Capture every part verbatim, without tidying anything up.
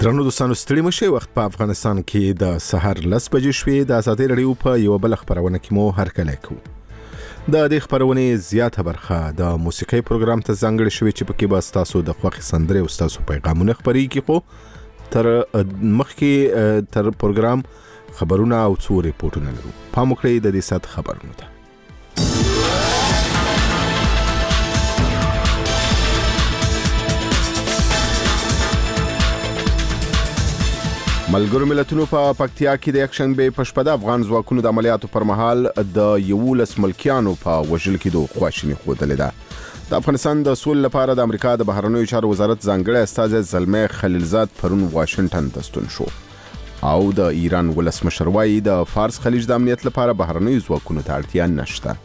درنو دوستانو ستړي مشه وخت په افغانستان کې د سحر لس بجې شوې د ازادي رادیو په یو بل خبرونه کې مو هرکلی کوو. د دې خبرونې زیاته برخه د موسیقي پروګرام ته ځانګړې شوې چې پکې به تاسو د خوښي سندرې او تاسو پیغامونه خبرېږي، خو تر مخکې تر پروګرام خبرونه او څو ریپورتونه لرو. پام وکړئ د دې سات خبرونه ته. ملګرو ملتونو په پکتیا کې د یکشنبه په شپه د افغان ځواکونو د عملیاتو پر مهال د یولس ملکیانو په وژل کې دوه خواشیني ښودلې ده. د افغانستان د سولې لپاره د امریکا د بهرنیو چارو وزارت ځانګړی استازی زلمي خلیلزاد پرون واشنگټن ته ستون شو او د ایران ولسمشر وایي د فارس خلیج د امنیت لپاره بهرنیو ځواکونو ته اړتیا نشته.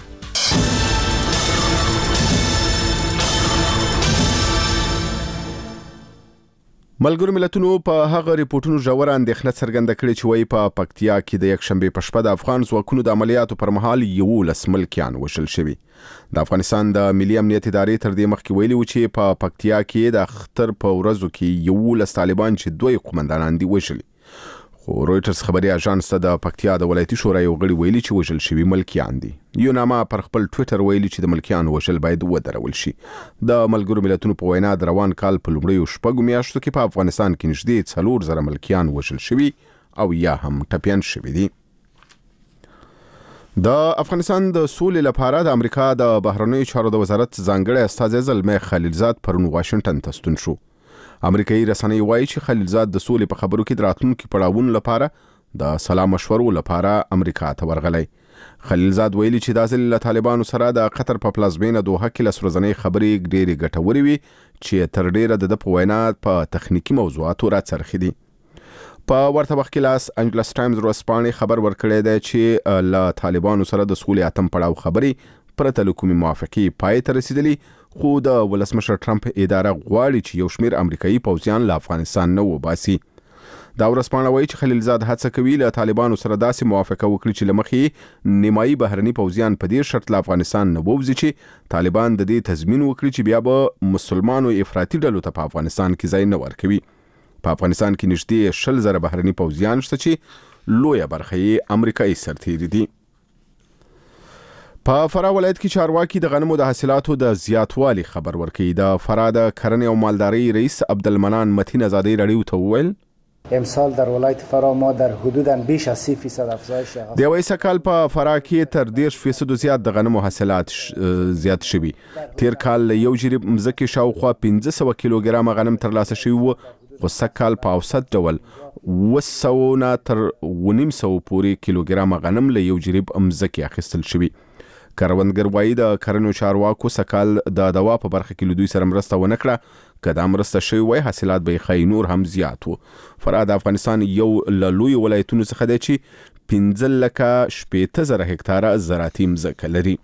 ملګرو ملتونو په هغه ریپورتونو ژور اندېښنه څرګنده کړې چې وایي په پکتیا کې د یکشنبه په شپه د افغان ځواکونو د عملیاتو پر مهال یولس ملکیان وژل شوي. د افغانستان د ملي امنیت ادارې تر دې مخکې ویلي و چې په پکتیا کې د اختر په ورځو کې یولس طالبان چې دوی قومندانان دي وژلي. خو رويټرز خبري اژانس ته د پکتیا د ولایتي شورا یو غړي ویلي چې وژل شوي ملکیان دي. یو نامه پر خپل ټوئیټر ویلي چې د ملکیان وژل باید ودرول شي. د ملګرو ملتونو په وینا د روان کال په لومړیو شپږو میاشتو کې په افغانستان کې نږدې څلور زره ملکیان وژل شوي او یا هم ټپیان شوي دي. د افغانستان د سولې لپاره د امریکا د بهرنیو چارو د وزارت ځانګړی استازی زلمي خلیلزاد پرون واشنگټن ته ستون شو. امریکایي رسنۍ وایي چې خلیلزاد د سولې په خبرو کې د راتلونکي پړاوونو لپاره د سلا مشورو لپاره امریکا ته ورغلی. خلیلزاد ویلي چې دا ځل له طالبانو سره د قطر په پلازمینه دوحه کې لس ورځنۍ خبرې ډېرې ګټورې وي چې تر ډېره د ده په وینا په تخنیکي موضوعاتو راڅرخي دي. په ورته وخت کې لاس انجلس ټایمز ورځپاڼې خبر ورکړی دی چې له طالبانو سره د سولې اتم پړاو خبرې پرته له کومې موافقې پای ته رسیدلي، خو د ولسمشر ټرمپ اداره غواړي چې یو شمېر امریکایي پوځیان له افغانستان نه وباسي. دا ورځپاڼه وایي چې خلیلزاد هڅه کوي له طالبانو سره داسې موافقه وکړي چې له مخې نیمایي بهرني پوځیان په دې شرط له افغانستان نه ووځي چې طالبان د دې تضمین وکړي چې بیا به مسلمانو افراطي ډلو ته په افغانستان کې ځای نه ورکوي. په افغانستان کې نږدې شل زره بهرني پوځیان شته چې لویه برخه یې امریکایي سرتیري دي. په فراه ولایت کې چارواکي د غنمو د حاصلاتو د زیاتوالي خبر ورکوي. د فراه د کرنې او مالدارۍ رئیس عبدالمنان متین ازادي رادیو ته وویل امسال در ولایت فراه ما در حدوداً بیش از سی فیصد افزایش د یوه سکال په فراه کې تر دېرش فیصدو زیات د غنمو حاصلات زیات شوي. تیر کال له یو جریب مځکې شاوخوا پنځه سوه کیلوګرامه غنم ترلاسه شوي وو، خو سږ په اوسط ډول اوه سوه نه تر اوه نیم سوه پورې کیلوګرامه غنم له یو جریب مځکې اخیستل شوي. کروندګر وایي د کرنو چارواکو سکال د دوا په برخه کې له دوی سره مرسته ونه کړه. که دا مرسته شوې وای حاصلات به یې ښایي نور هم زیات وو. فراه د افغانستان یو له لویو ولایتونو څخه دی چې پنځه لکه شپېته زره هکتاره زراعتي مځکه لري.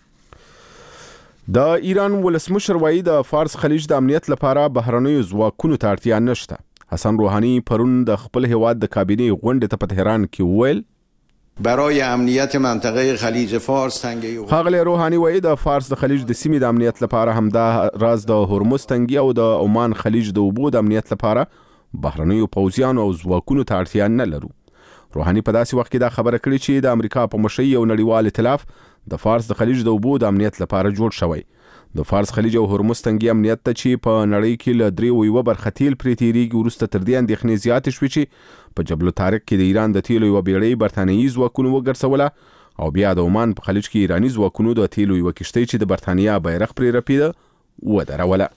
د ایران ولسمشر وایي د فارس خلیج د امنیت لپاره بهرنیو ځواکونو ته اړتیا نشته. حسن روحانی پرون د خپل هیواد د کابینې غونډې ته په تهران کې وویل برای امنیت منطقه خلیج فارس تنگه. ښاغلی روحانی وایي د فارس د خلیج د سیمې د امنیت لپاره همدا راز د هرمز تنګي او د عمان خلیج د اوبو د امنیت لپاره بهرنیو پوځیانو او ځواکونو ته اړتیا نه لرو. روحانی په داسې وخت کې دا خبره کړې چې د امریکا په مشرۍ یو نړیوال ائتلاف د فارس د خلیج د اوبو د امنیت لپاره جوړ شوی. د فارس خلیج او هرمز تنګي امنیت ته چې په نړۍ کې له دریو یوه برخه تیل پرې تیریږي، وروسته تر دې اندېښنې زیاتې شوې چې په جبل الطارق کې د ایران د تیلو یوه بیړۍ برتانیي ځواکونو وګرځوله او بیا د عمان په خلیج کې ایراني ځواکونو د تیلو یوه کښتۍ چې د برتانیا بیرغ پرې رپېده ودروله.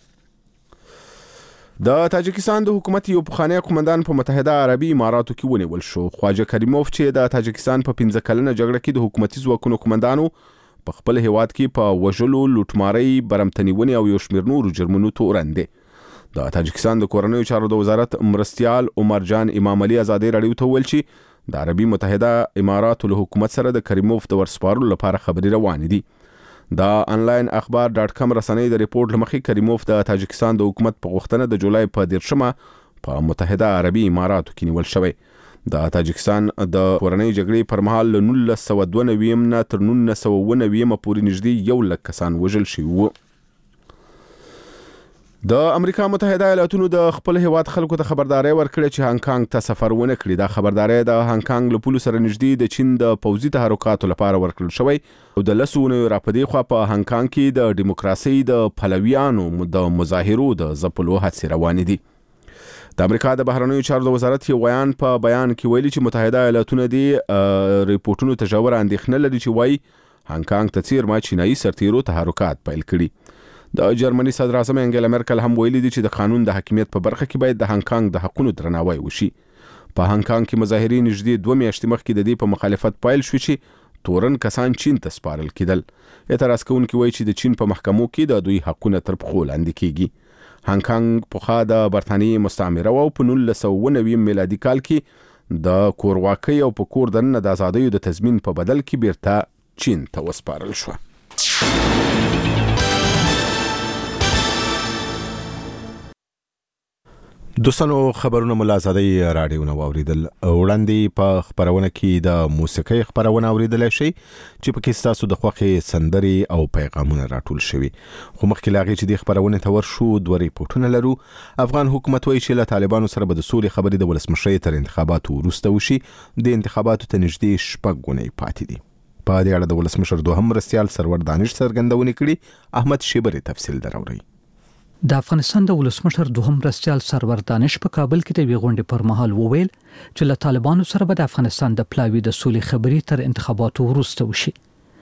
د تاجکستان د حکومت یو پخوانی قومندان په متحده عربي اماراتو کې ونیول شو. خواجه کریموف چې د تاجکستان په پنځه کلنه جګړه کې د حکومتي ځواکونو قومندانو په خپل هیواد کې په وژلو، لوټمارۍ، برمتنیونې او یو شمېر نورو جرمونو تورن دی. د تاجکستان د کورنیو چارو د وزارت مرستیال عمر جان امام علي ازادي رادیو ته ویل چې د عربي متحده اماراتو له حکومت سره د کریموف د ورسپارلو لپاره خبرې روانې دي. د آنلاین اخبار ډاټ کم رسنۍ د ریپورت له مخې کریموف د تاجکستان د حکومت په غوښتنه د جولای په دېرشمه په متحده عربي اماراتو کې نیول شوی. د تاجکستان د کورنۍ جګړې پر مهال له نولس سوه دوه نوي نه تر نولس سوه اووه نوي پورې نږدې یو لک کسان وژل شوي وو. د امریکا متحده ایالاتونو د خپل هیواد خلکو ته خبرداري ورکړه چې هانګ کانګ ته سفر ونه کړي. دا خبرداري د هانګ کانګ له پولو سره نږدې د چین د پوځي تحرکاتو لپاره ورکړل شوی او د لسونو راپدې خو په هانګ کانګ کې د دیموکراسي د پلویانو د مظاهرو د ځپلو هڅې روانې دي. د امریکا د بهرنیو چارو وزارت یو بیان په بیان کې ویلي چې متحده ایالاتونه دي ریپورتونو ته ژور اندېښنه لري چې وایي هانګ کانګ ته څیرما چینایي سرتیرو تحرکات پیل کړي. د جرمني صدر اعظم انګلا مرکل هم ویلي دي چې د قانون د حاکمیت په برخه کې باید د هانګ کانګ د حقوقو درناوی وشي. په هانګ کانګ کې مظاهرین نږدې دوه میاشتې مخکې د دې په مخالفت پایل شو چې تورن کسان چین ته سپارل کېدل. اعتراض کوونکي وایي چې د چین په محکمو کې د دوی حقوقونه تر پښو لاندې کیږي. هانګ کانګ پخوا د برتانیې مستعمره و او په نولس سوه اوه نوي میلادي کال کې د کورواکۍ او په کور دننه د آزادیو د تضمین په بدل کې بیرته چین ته وسپارل شو. دوستانو خبرونه ملازادي رادیو نو اوریدل. وړاندې په خبرونه کې د موسیقي خبرونه اوریدل شي چې په کې تاسو د خوخي سندري او پیغامونه راټول شوي. خو مخکې لاغي چې د خبرونه تور شو دوه ریپورتونه لرو. افغان حکومت وایي چې له طالبانو سره به د سولې خبرې د ولسمشر تر انتخاباتو وروسته وشي. د انتخاباتو ته نږدې شپږ غونې پاتې دي. په دې اړه د ولسمشر دوهم مرستيال سرور دانش څرګندونه کړي. احمد شیبری تفصیل دراوړي. د افغانستان د ولسمشر دوهم مرستيال سرور دانش په کابل کې د ویغونډې پر مهال وویل چې له طالبانو سره به د افغانستان د پلاوی د سولې خبرې تر انتخاباتو وروسته وشي.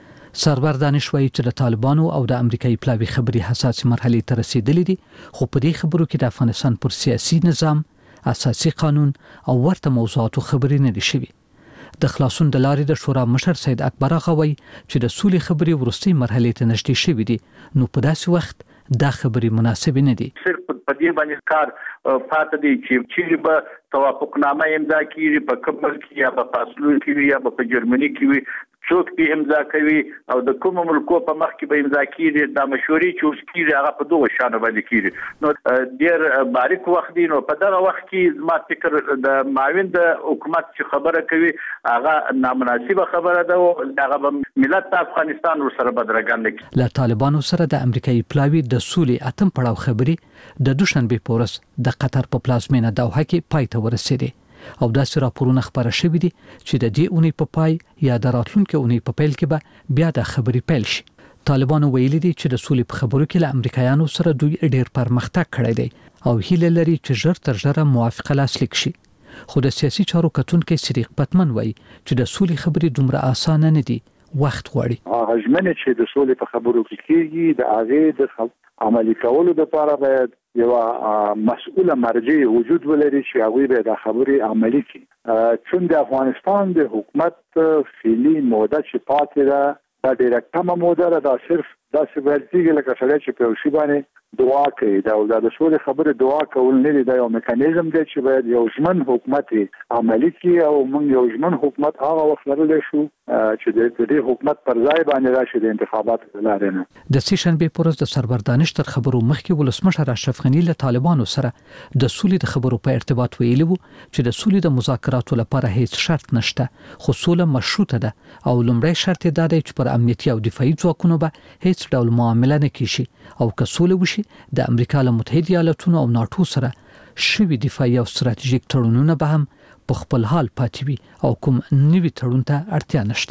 سرور دانش وایي چې د طالبانو او د امریکایي پلاوی خبرې حساسه مرحله ته رسیدلې دي، خو په دې خبرو کې د افغانستان پر سیاسي نظام، اساسي قانون او ورته موضوعاتو خبرې نه دي شوي. د خلاصون د لارې د شورا مشر سید اکبر غوي چې د سولې خبرې ورستۍ مرحله ته نږدې شوي دي، نو په داسې وخت دا خبرې مناسب نه دي. صرف په دې باندې کار پاتې دی چې چیرې به توافقنامه امضا کیږي په کومل کې یا په فاصلو کې یا په جرمني کې څوک به امضا کوي او د کوم ملکو په مخ کې به امضا کیږي. د مشورې چې اوس کیږي هغه په دوه شانه باندې کیږي. نو ډیر باریک وخت دی. نو په دغه وخت کې ما فکر د معاون د حکومت چې خبره کوي هغه نامناسبه خبره ده او هغه ملت افغانستان سره بدرګند کی. له طالبانو سره د امریکایي پلاوی د سولې اتم پړاو خبرې د دوشنبه پورس د قطر په پلازمینه دوحه کې پای ته ورسېدې او داسې راپورونه خبره شوي دي چې د دې اونۍ په پای یا د راتلونکي اونۍ په پیل کې به بیا د خبرې پیل شي. طالبانو ویلي دي چې د سولې په خبرو کې له امریکایانو سره دوی ډېر پرمختګ کړی دی او هیله لري چې ژر تر ژره موافقه لاسلیک شي. خو د سیاسي چارو کتونکي صدیق پتمن وایي چې د سولې خبرې دومره اسانه نه دي، وخت غواړي. هغه ژمنه چې د سولې په خبرو کې کیږي د هغه د عملي کولو لپاره باید یو مسؤله مرجع وجود ولري چې هغه به د خبرې عملي کړي. چون د افغانستان د حکومت فعلی موده چې پاتې ده دا ډیره کمه موده ده. دا صرف داسې ورتیږي لکه سړی چې په شی باندې دعا کوي. دا د سولې خبره دعا کول نه دی، دا یو میکانیزم دی چې باید یو ژمن حکومت عملي کړي او موږ یو ژمن حکومت هغه وخت لرلی شو چې د دې حکومت پر ځای باندې راشي د انتخاباتو لپاره نه. د سیشنبه پورز د سرور دانش تر خبرو مخکې ولسمشر اشرف غنی له طالبانو سره د سولې د خبرو په ارتباط ویلي وو چې د سولې د مذاکراتو لپاره هیڅ شرط نشته، خو سوله مشروطه ده او لومړی شرط دا دی چې پر امنیتي او دفاعي ځواکونو به هیڅ ډول معامله نه کیږي او که سوله وشي د امریکا له متحده ایالاتونو او ناتو سره شوي دفاعي او ستراتیژیک تړونونه به هم په خپل حال پاتې وي او کوم نوي تړون ته اړتیا نشته.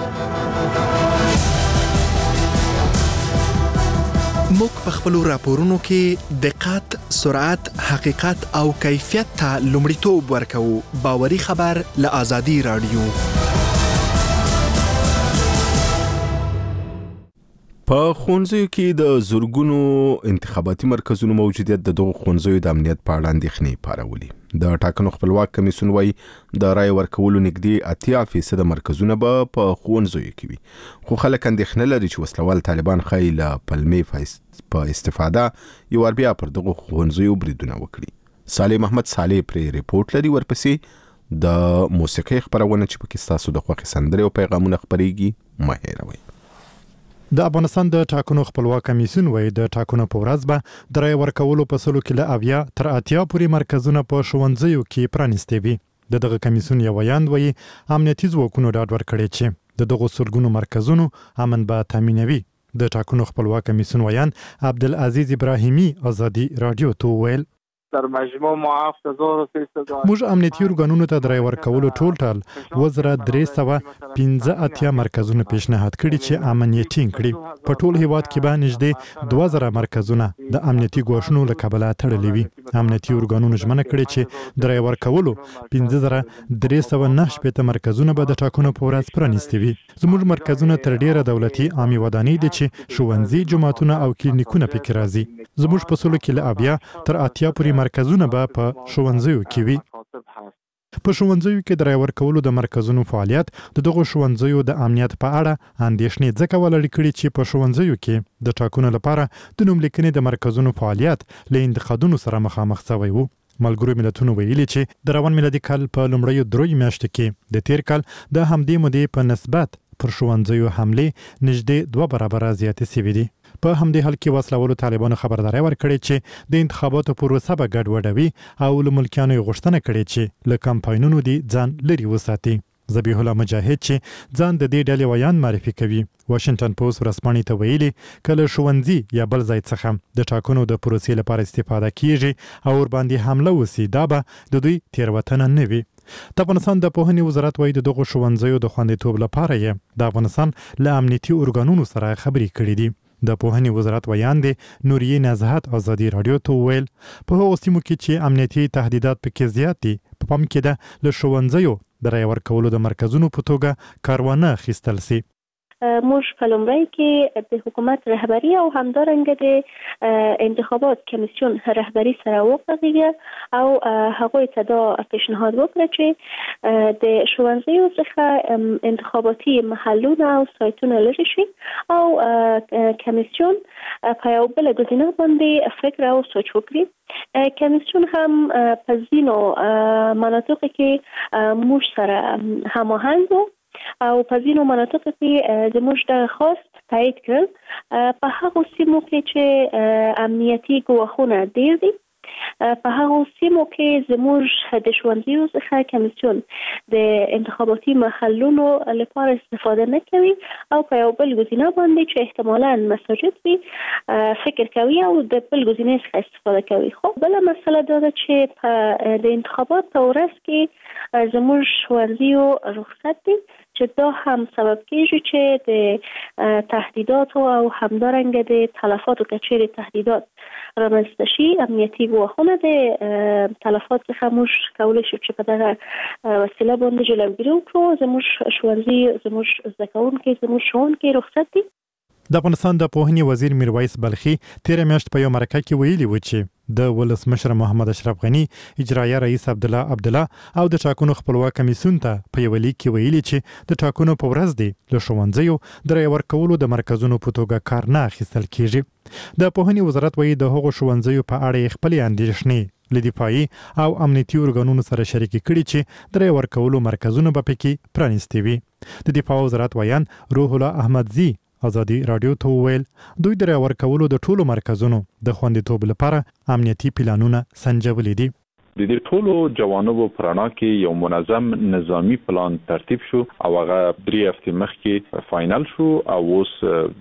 موږ په خپل راپورونو کې دقت، سرعت، حقیقت او کیفیت ته لومړیتوب ورکوو. باوري خبر له آزادي رادیو. په ښوونځیو کې د زورګونو انتخاباتي مرکزونو موجودیت د دغو ښوونځیو د امنیت په اړه اندېښنې پارولي. د ټاکنو خپلواک کمیسیون وايي د رای ورکولو نږدې اتیا فیصد مرکزونه به په ښوونځیو کې وي، خو خلک اندېښنه لري چې وسلوال طالبان ښایي له پلمې په استفاده یو ور بیا پر دغو ښوونځیو بریدونه وکړي. صالح محمد صالح پرې ریپورت لري. ورپسې د موسیقي خبرونه چې پکې تاسو د خوښي سندرې او پیغامونه خبريږي مه هېروئ. د افغانستان د ټاکنو خپلواک کمیسیون وایي د ټاکنو په ورځ به د رای ورکولو په سلو کې له اویا تر اتیا پورې مرکزونه په ښوونځیو کې پرانیستي وي. د دغه کمیسیون یو ویاند وایي امنیتي ځواکونو ډاډ ورکړی چې د دغو سلګونو مرکزونو امن به تامینوي. د ټاکنو خپلواک کمیسیون ویان عبدالعزیز ابراهیمی ازادي رادیو ته ویل در مجموع ما هفت هزار و سیصد موږ امنیتي ارګانونو ته د رای ورکولو ټول ټال دوه زره درې سوه پنځه اتیا مرکزونه پیشنهاد کړي چې امنیت ټینګ کړي. په ټول هیواد کې به نږدې دوه زره مرکزونه د امنیتي ګواښونو له کبله تړلي وي. امنیتي ارګانونو ژمنه کړې چې د رای ورکولو پنځه زره درې سوه نهه شپېته مرکزونه به د ټاکنو په ورځ پرانیستي وي. زموږ مرکزونه تر ډیره دولتي عامې ودانۍ دي چې ښوونځي، جوماتونه او کلینیکونه پکې راځي. زموږ په سلو کې له اویا تر اتیا پورې مرکزونه به په ښوونځیو کې وي. په ښوونځیو کې د رای ورکولو د مرکزونو فعالیت د دغو ښوونځیو د امنیت په اړه اندېښنې ځکه ولري کړي چې په ښوونځیو کې د ټاکنو لپاره د نوملیکنې د مرکزونو فعالیت له انتقادونو سره مخامخ شوی و. ملګرو ملتونو ویلي چې د روان میلادي کال په لومړیو دروي میاشتو کې د تیر کال د همدې مودې په نسبت پر ښوونځیو حملې نږدې دوه برابره زیاتې شوې دي. په همدې حال کې وسلوالو طالبانو خبرداری ورکړې چې د انتخاباتو پروسه به ګډوډوي او له ملکیانو یې غوښتنه کړې چې له کمپاینونو دي ځان لرې وساتي. ذبیح الله مجاهد چې ځان د دې ډلې ویان معرفي کوي واشنگټن پوسټ ورځپاڼې ته ویلي کله ښوونځي یا بل ځای څخه د ټاکنو د پروسې لپاره استفاده کیږي او ورباندې حمله وسي دا به د دوی تېروتنه نه وي. د افغانستان د پوهنې وزارت وايي د دغو ښوونځیو د خوندیتوب لپاره یې د افغانستان له امنیتي ارګانونو سره خبرې کړې دي. د پوهنې وزارت ویان دی نوریه نزهت ازادي رادیو ته ویل په هغو سیمو کې چې امنیتي تهدیدات پکې زیات دي په پام کې ده له ښوونځیو د رای ورکولو د مرکزونو په توګه کاروانه اخیستل سي. موږ په لومړی کې د حکومت رهبری او همدارنګه د انتخابات کمیسیون رهبری سره وغږیږه او هغوی ته دا پیشنهاد وکړه چې د ښوونځیو څخه انتخاباتي محلونه او سایتونه لرې شي او کمیسیون په یو بل ګزینه باندې فکر او سوچ وکړي. کمیسیون هم په ځینو مناطقو کې موږ سره هماهنګ وو او په ځینو مناطقو کې زموږ د خواست تایید کړل. په هغو سیمو کې چې امنیتي ګواښونه ډېر دي په هغو سیمو کې زموږ د ښوونځیو څخه کمیسیون د انتخاباتي محلونو لپاره استفاده نه کوي او په یو بل ګزینه باندې چې احتمالاً مساجد وي فکر کوي او د بل ګزینې څخه استفاده کوي. خو بله مسله دا ده چې په د انتخابات په ورځ کې زموږ ښوونځیو رخصت دي چې دا هم سبب کېږي چې د تهدیداتو او همدارنګه د تلفاتو کچېرې تهدیدات رامنځته شي امنیتي ګواښونه د تلفات څخه موږ کولی شو چې په دغه وسیله باندې جلوګیري وکړو. زموږ ښوونځي زموږ زده کوونکي زموږ ښوونکي رخصت دي. د افغانستان د پوهنې وزیر میرویس بلخي تیره میاشت په یو مرکه کې ویلي و چې د ولسمشر محمد اشرف غنی اجرایه رئیس عبدالله عبدالله او د ټاکنو خپلواک کمیسیون ته په یو لیک کې ویلي چې د ټاکنو په ورځ دی له ښوونځیو د رای ورکولو د مرکزونو په توګه کار نه اخیستل کیږي. د پوهنې وزارت وایي د هغو ښوونځیو په اړه یې خپلې اندېښنې له دفاعي او امنیتي ارګانونو سره شریکې کړي چې د رای ورکولو مرکزونه به پکې پرانیستي وي. د دفاع وزارت ویان روح الله احمدزي ازادي رادیو ته ویل دوی د رای ورکولو د ټولو مرکزونو د خوندیتوب لپاره امنیتي پلانونه سنجولي دي. د دې ټولو جوانبو پرانا کې یو منظم نظامی پلان ترتیب شو او هغه درې هفتې مخکې فاینل شو او اوس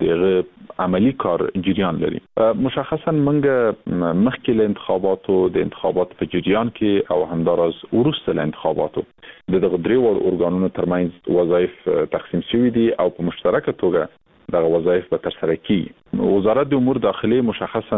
دغه عملی کار جریان لري. مشخصا موږ مخکې له انتخاباتو د انتخابات په جریان کې او همداراز وروسته له انتخاباتو د دغه درې وړ ارګانونو ترمنځ وظایف تقسیم شوي دي او په مشترکه توګه دغه وظایف به ترسره کیږي. وزارت د امور داخلي مشخصا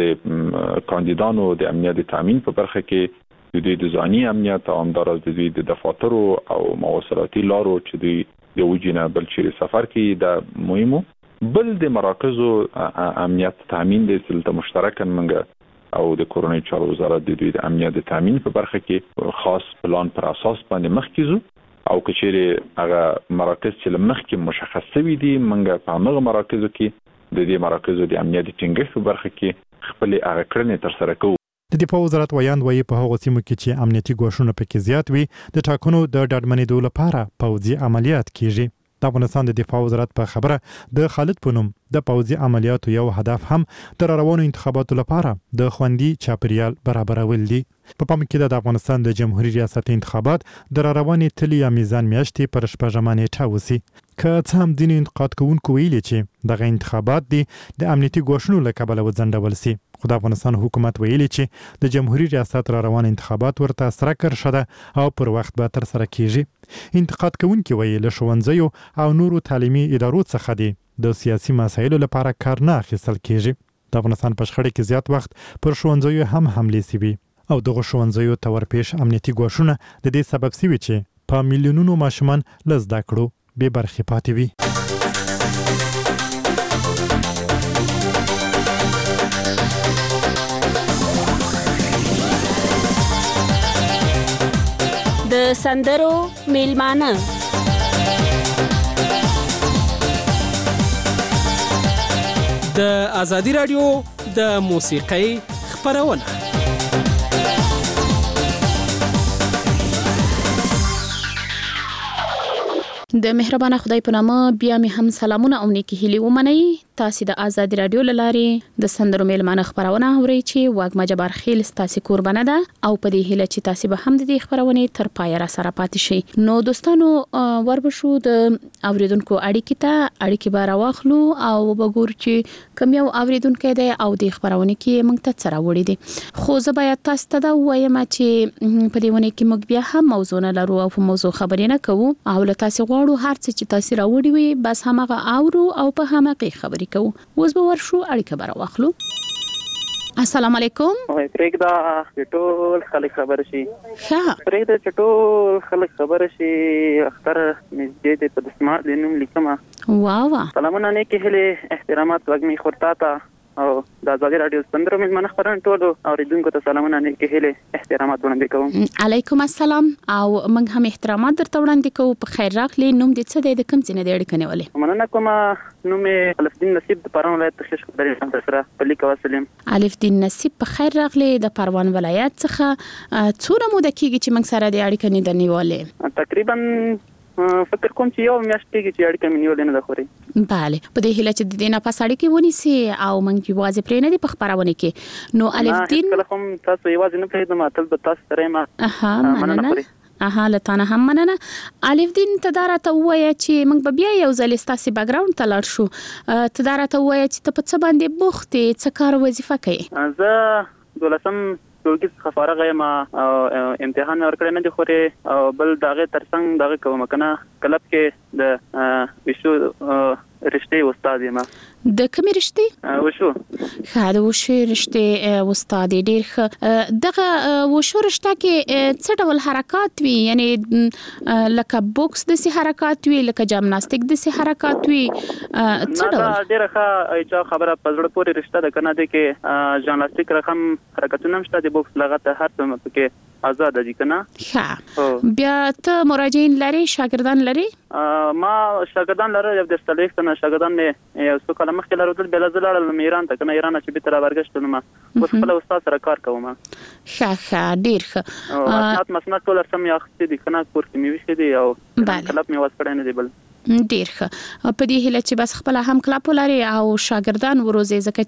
د کاندیدانو د امنیت تامین په برخه کې د دوی د ځاني امنیت او همداراز د دوی د دفاترو او مواصلاتي لارو چې دوی د وجینه بل چیرې سفر کوي دا مهمو. بل د مراکزو امنیت تامین د سلطه مشترکاً منګه او د کورونی چارو وزارت د دوی د امنیت تامین په برخه کې خاص پلان پر اساس باندې مخکې ځو او کچېره هغه مراکز چې لمخکې مشخص شوي دي منګه په هغه مراکزو کې د دې مراکزو د امنیت ټینګښت په برخه کې خپل هغه کړنې تر سره کوو. د دفاع وزارت ویان وایي په هغو سیمو کې چې امنیتي ګواښونه پکې زیات وي د ټاکنو د ډاډمنېدو لپاره پوځي عملیات کیږي. د افغانستان د دفاع وزارت په خبره د خالد پونم د پوځي عملیاتو یو هدف هم د روانو انتخاباتو لپاره د خوندي چاپریال برابرول دي. په پام کې د افغانستان د جمهوریت ریاست انتخابات د روانې تلې یا میزان میاشتې پر شپږمه نیټه وسی. که څه هم ځینې انتقاد کوونکو ویلي چې دغه انتخابات دي د امنیتي ګواښونو له کبله وځنډول سي، خو د افغانستان حکومت ویلي چې د جمهوریت ریاست را روان انتخابات ورته سره کرښه ده او پر وخت به تر سره کیږي. انتقاد کوونکي وایي له ښوونځیو او نورو تعلیمي ادارو څخه دي د سیاسي مسایلو لپاره کار نه اخیستل کیږي. د افغانستان په شخړه کې زیات وخت پر ښوونځیو هم حملې سوي او دغه ښوونځیو ته ورپېښ امنیتي ګواښونه د دې سبب سوي چې په میلیونونو ماشومان له زده کړو بې برخې پاتې وي. د سندرو میلمانه د ازادي رادیو د موسیقۍ خپرونه. د مهربانه خدای په نامه بیا مې هم سلامونه او نیکی هیلې ومنئ. تاسو د ازادي رادیو لارې د سندرو میلمانه خبرونه اورئ چې واګما جبار خیل تاسو قربانه ده او په دې هیله چې تاسو به هم د دې خبرونه تر پای را سره پاتې شئ. نو دوستانو وربشو د اوریدونکو اړیکې ته اړیکې به راوخلو او وګورو چې کوم یو اوریدونکو دی او د خبرونه کې موږ ته سره وړي دي. خو زه باید تاسو ته دا وایم چې په دې ونه کې موږ بیا هم موضوع نه لرو او په موضوع خبرې نه کوو او له تاسو غواړو هر څه چې تاسو راوړي وي بس همغه اورو او په همغه خبرې کوو. اوس به ورشو اړیکه به راوخلو. السلام علیکم. وای پرېږده ټول خلک خبر شي. ښه پرېږده چې ټول خلک خبر شي. اختر نږدې دی په دسمال د نوم لیکمه. واه واه. سلامونه نیکې هیلې احترامات وږمې خورتا ته او د ازادي رادیو سندرو میلمانه خبرونه ټولو اوریدونکو ته سلامونه نیکې هیلې احترامات وړاندې کوم. علیکم السلام او موږ هم احترامات درته وړاندې کوو. په خیر راغلی. نوم دې څه دی؟ د کوم ځای نه دی اړیکه نیولې؟ مننه کومه. نوم یې الفدین نصیب د پروان ولایت تخصیص خبرې هم سره په لیک وسلم. الفدین نصیب په خیر راغلی د پروان ولایت څخه. څومره موده کېږي چې موږ سره د اړیکه نه دی نیولې؟ تقریبا فکر کوم چې یو میاشت کېږي چې اړیکه مې نیولې نه ده خوري. بله په دې هیله چې د دې نه پس اړیکې ونیسي او موږ یوازې پرې نه دي په خبرونه کې. نو الفدین کله هم تاسو یوازې نه پرېږدم تل به تاسو سره یم. اها مننه. اها لتانه هم مننه. الفدین تدارا ته وایي چې موږ به بیا یو ځل ستاسو بیک گراوند ته لاړ شو. تدارا ته وایي چې ته په څه باندې بوخت یې، څه کار وظیفه کوي؟ زه دولسم ټولګي څخه فارغ یم او امتحان ورکړی نه دی خوري او بل دغه ترڅنګ دغه کوم کنه کلب کې د وشو رشتې استاد یم. د کومې رشتې؟ وشو. ښه د وشو رشتې استاد ډېر ښه. دغه وشو رشته کې څه ډول حرکات وي؟ یعنی لکه بوکس د سي حرکات وي، لکه جمناستیک د سي حرکات وي، څه ډول؟ ډېر ښه ایچا خبره په زړه پورې رشته ده کنه. د کې جمناستیک رقم حرکتونه هم شته، د بوکس لغت هر څه پکې آزاد دي کنه. ښه بیا ته مراجعین لري، شاګردان لري؟ ما شاګردان لري. د ستلیک نه شاګردان نه یو څو کله مخکې لرودل بل زلال ایران ته کنه. ایران چې به تر ورګشتنه ما اوس خپل استاد سره کار کوم. ښه ښه ډیر ښه. او اسناد مسند ټول سم یو خسته دي کنه. کور کې مې وښه دي او کلب مې واسپړې نه دی بل. ډیر ښه. په دې هیله چې بس خپل هم کلب ولري او شاګردان وروزي، ځکه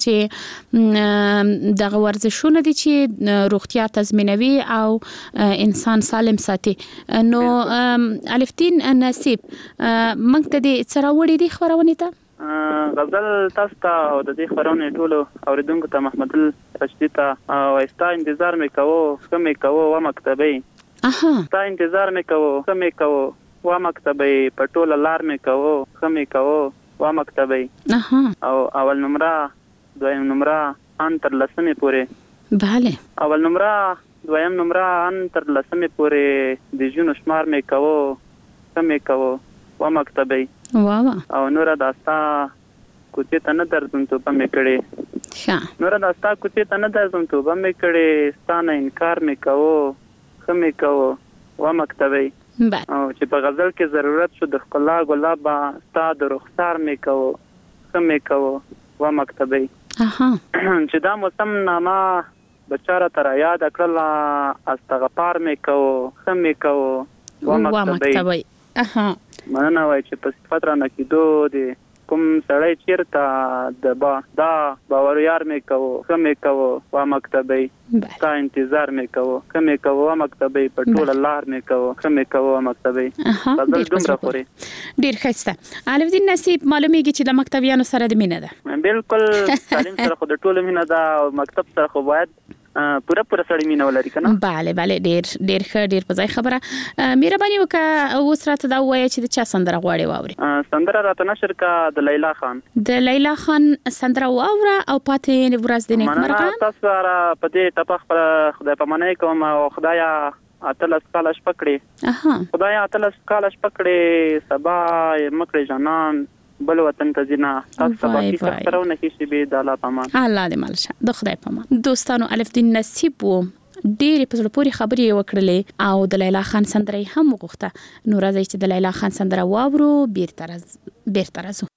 چې دغه ورزشونه دي چې روغتیا تضمینوي او انسان سالم ساتي. نو الفدین نصیب موږ ته دې سره وړي دي خبرونه ته غزل تاسو ته او د دې خبرونه ټولو اوریدونکو ته محمد رشدي ته او استا انتظار مې کوو کومې کوو و مکتبي. اها استا انتظار مې کوو کومې کوو و مکتبي په ټوله لار مې کوو کومې کوو و مکتبي. اها او اول نمره دویم نمره ان تر لسمې پورې. bale اول نمره دویم نمره ان تر لسمې پورې د جون شمار مې کوو کومې کوو و مکتبي. واو او نور داستا کوڅه ته نه درځم ته په مې کړې. ښه نور داستا کوڅه ته نه درځم ته په مې کړې. ستانه انکار مې کوو خمې کوو و مکتبي. بله او چې په غزل کې ضرورت شو د خلا ګلاب ستا د رخسار مې کوو خمې کوو و مکتبي. اها چې دا موسم نامه بچاره تر یاد کړل استغفار مې کوو خمې کوو و مکتبي. اها مننه وای چې په صفات را نکیدو دي کوم سړی چیرته د با دا باور یار مې کوو کمې کوو وا مکتبې تا انتظار مې کوو کمې کوو وا مکتبې په ټول لار مې کوو کمې کوو وا مکتبې بدل دومره خوري ډیر ښه الف دین نصیب معلومیږي چې د مکتبیانو سره د مینه ده بالکل تعلیم سره خو د ټول مینه ده او مکتب سره خو باید پورا پورا سړی مینه ولري کنه bale bale ډیر ډیر ښه ډیر په ځای خبره مهرباني وکړه اوس راته دا وایي چې د چا سندره غواړي واوري سندره راته نشر کا د لیلا خان د لیلا خان سندره واوره او پاتې ورځ د نیکمرغه تاسو را په دې ټپه خپل خدای په منې کوم او خدایا اتلس کالش پکړي اها خدایا اتلس کالش پکړي سبا مکړي جانان بل وطن ته زینا تاسو سبا کی سره کې شي به د الله پامان الله دې مالشه د خدای پامان دوستانو الف دین نصیب وو ډېر په ټول پوری خبرې وکړلې او د لیلا خان سندره هم وغوښته نو راځي چې د لیلا خان سندره واورو بیرته راز بیرته راځو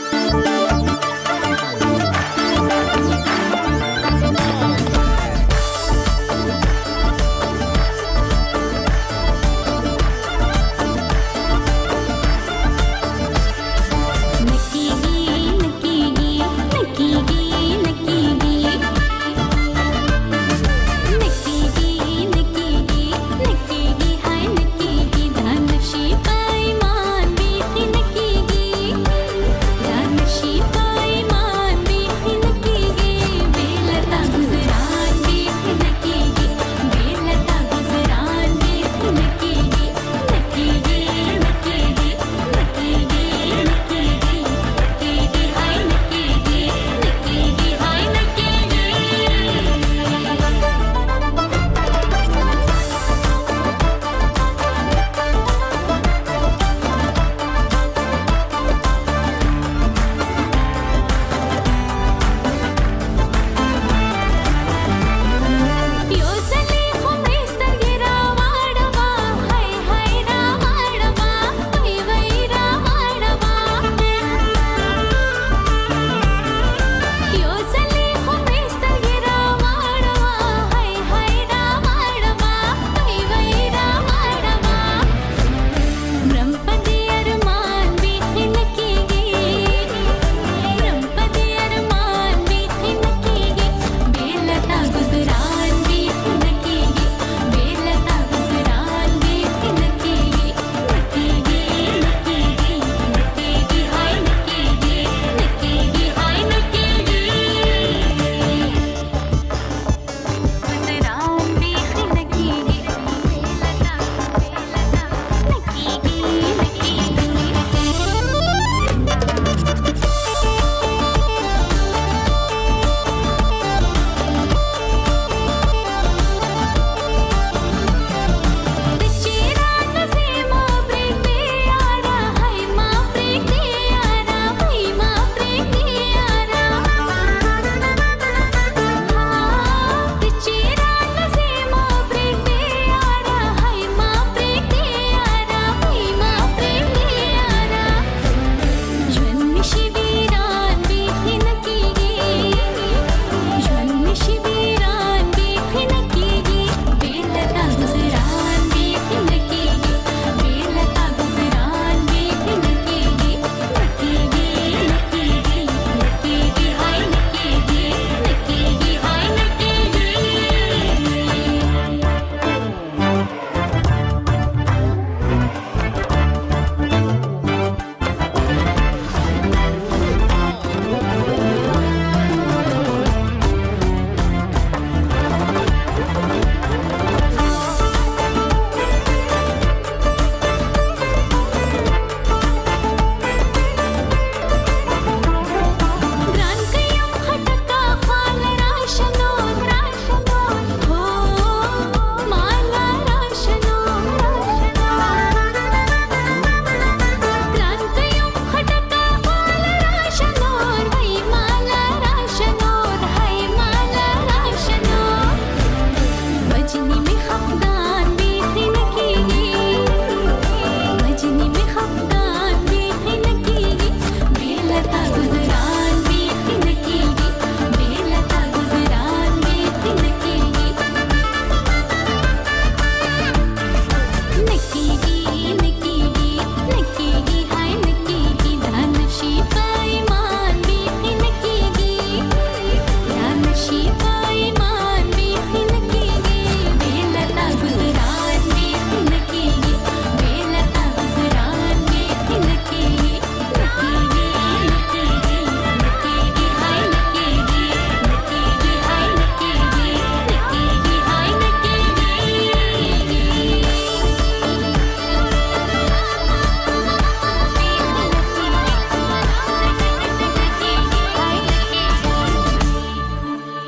नकी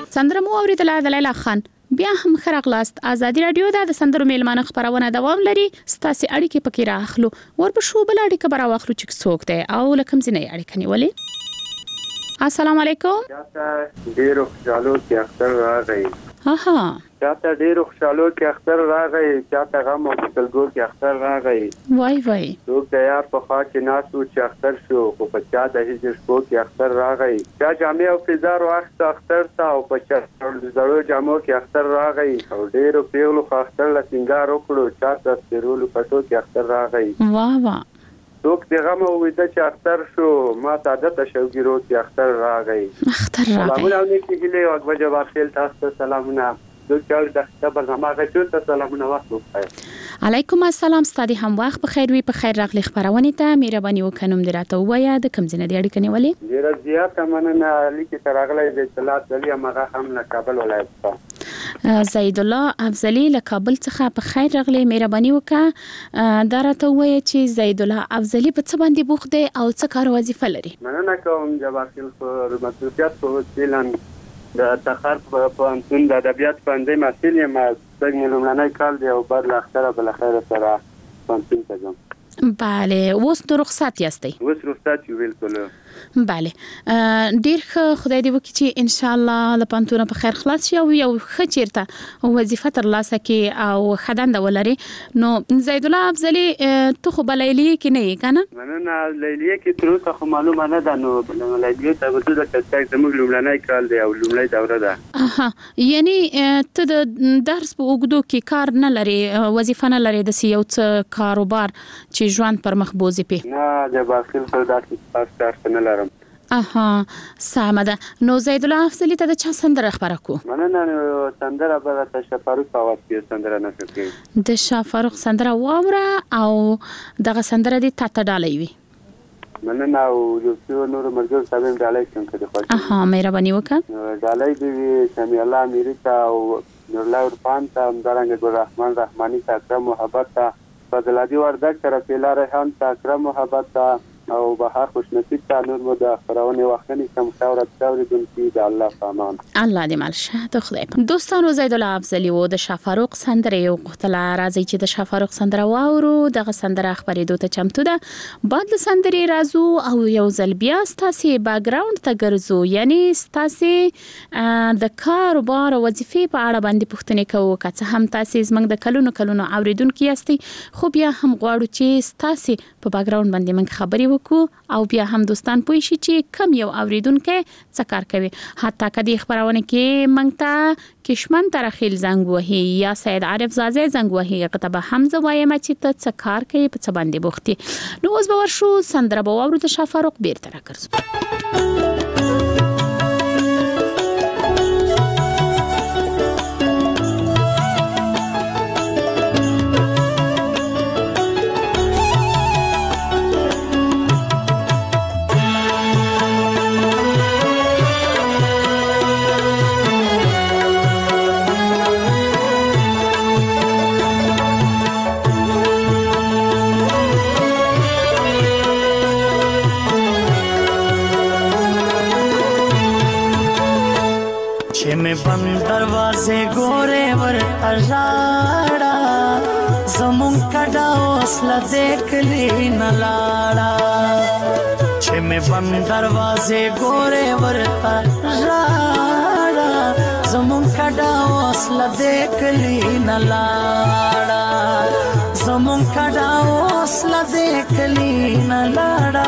سندره مو اوریدله د لیلا خان. بیا هم خراغلاست. آزادي رادیو د سندرو میلمانه خبرونه دوام لري. ستاسو اړیکې پکې راخلو. ورپښو بل اړیکه برا واخلو چې څوک دی او لکم ځنې اړیکه نیولې. السلام علیکم. چاته ډیرو خوشالو کې اختر راغی. ها چاته ډیرو خوشالو کې اختر راغی، چاته غم او تلګور کې اختر راغی. وای وای څوک د یار په خوا کې ناسو چې اختر شو، خو په چا د هیڅ شپو کې اختر راغی. چا جامې او فزار واخت اختر تا او په چا زړو جامو کې اختر راغی. او ډیرو پیولو خو اختر لا سنگار وکړو، چاته سپیرولو پټو کې اختر راغی. واه واه څوک د غم او وېده چې اختر شو، ما ساده ته شوګیرو کې اختر راغی. اختر راغی. سلامونه نیکی ګلې او اکبر جواب خیل تاسو ته سلامونه. دوی د خبر برنامه غوښتل ته سلامونه وکړم. علیکم السلام. ستاسو هم وخت په خیر وي. په خیر راغلی خبرونه ته مهرباني وکړم دراته وایا د کم ځنه د اړیکې نیولې. ډیر زیات مننه لیکي تر راغلی د اطلاعات لري مغه هم له کابل ولایت څخه. زید الله افضلی له کابل څخه په خیر راغلی. مهرباني وکړه دراته وایا چې زید الله افضلی په څه باندې بوخ دی او څه کار وظیفه لري. مننه کوم جواب خیل خو مسؤلیت په وسیلن د تخار په انتون د ادبیات باندې مسئول یم. څنګه لومړنی کال دی او بعد له اختره بل خیر سره پانتون ته ځم. بله اوس نو رخصت یاستئ؟ اوس رخصت یو بالکل. بله ډیر ښه. خدای دې وکړي چې ان شاء الله له پانتون په خیر خلاص شي او یو ښه چیرته وظیفه تر لاسه کې او خداند ولري. نو زید الله افضلی ته خو بلایلی کې نه یې کنه؟ مننه لیلیه کې تر اوسه خو معلومه نه ده. نو لیلیه ته ورته د تاسو زموږ لومړنی کال دی او لومړنی دوره ده. اها یعنی ته د درس په وګړو کې کار نه لري، وظیفه نه لري د یو څه کاروبار چې ژوند پر مخ بوزي په؟ نه د باخیل سره داسې پاس نه لرم. اها سمه ده. نو زید الله افضلی ته د چا سندره خبره کو؟ مننه سندره به د شفاروق په اواز کې سندره نه کوي. د شفاروق سندره واوره او دغه سندره دې تا ته ډالۍ وي. مننه او یو څو نور مرګ صاحب ډالۍ کوم کړي خو. اها مهرباني وکړه. ډالۍ دې سمي الله امریکا او نورلا ورپان ته همدارنګه ګل رحمان رحماني ته اکرم محبت ته فضلادي وردک سره پیلا ریحان ته اکرم محبت ته او بهار خوش نصیب ته نور مو د خبرونه وختنی کم خبرت تاوریدون کی د الله پامان. الله دې مال شه ته خدای په. دوستانو زید الله افضلی و د شفاروق سندره یو غوښتله راځي چې د شفاروق سندره واورو. دغه سندره خبرېدو ته چمتو ده. بعد له سندرې رازو او یو ځل بیا ستاسو بیکګراوند ته ګرځو، یعنی ستاسو د کاروبار او وظیفې په اړه باندې پوښتنه کوو. که څه هم تاسو زمنګ د کلونو کلونو اوریدونکو یاستئ، خو بیا هم غواړو چې ستاسو په بیکګراوند باندې موږ خبرې کو او بیا هم دوستان پوه شي چې کم یو اوریدونکو څه کار کوي. حتی کدی خبرونه کې منګتا کشمن ترخیل زنګ وهي یا سید عارف زازه زنګ وهي کتابه حمزه وایم چې ته څه کار کوي په څه باندې بوختي. نو اوس به ورشو سندره به واورو د شفاروق بیرته راکړو. बंद दरवाजे गोरे वर अजाड़ा जमुन कड़ा ओसला देख ली न लाड़ा छे में बंद दरवाजे गोरे वर अजाड़ा जमुन कड़ा ओसला देख ली न लाड़ा जमुन कड़ा ओसला देख ली न लाड़ा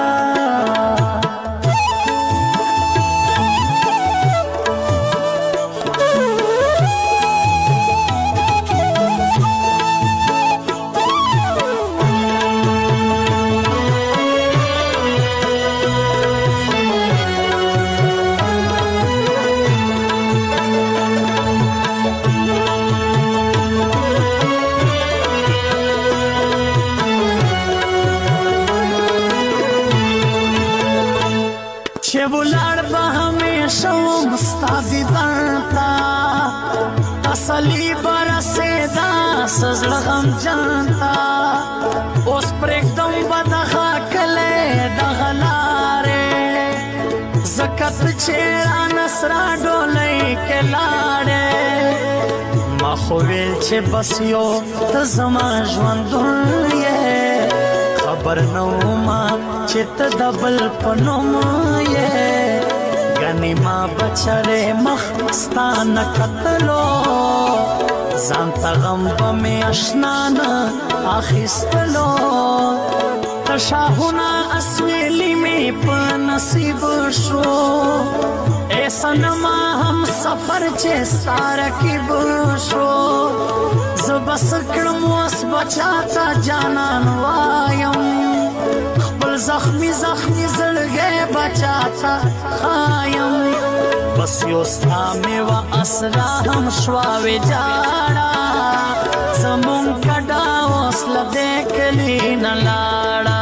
असली बरसे दास जगम जानता उस पर एकदम बदखा कले दगलारे जकत چیرا نصرا ډولۍ کې لاړې ما خو ویل چې بس یو ته زما ژوندون یې خبر نه ومه چې ته د بل په نوم یې ګنې ما بچرې مخ ستا نه کتلو ځان ته غم به مې اشنا نه اخیستلو شاهونه اسویلی می په نصیب شو اے سنما هم سفر چې ساره کې شو زبس کړم واس بچاتا جانان وایم خپل زخمی زخمی زړګي بچاتا خایم بس یو ستا مې وا اسرا هم شواوي جاړه زمون کډا وسله دکلی نه لاړه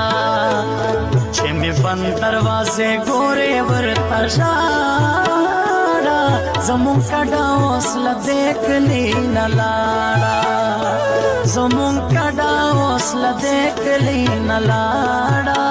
بند دروازے گورے ورتا ژاړه زمون کډا وسله دیکلی نه لاړه زمون کډا وسله دیکلی نه لاړه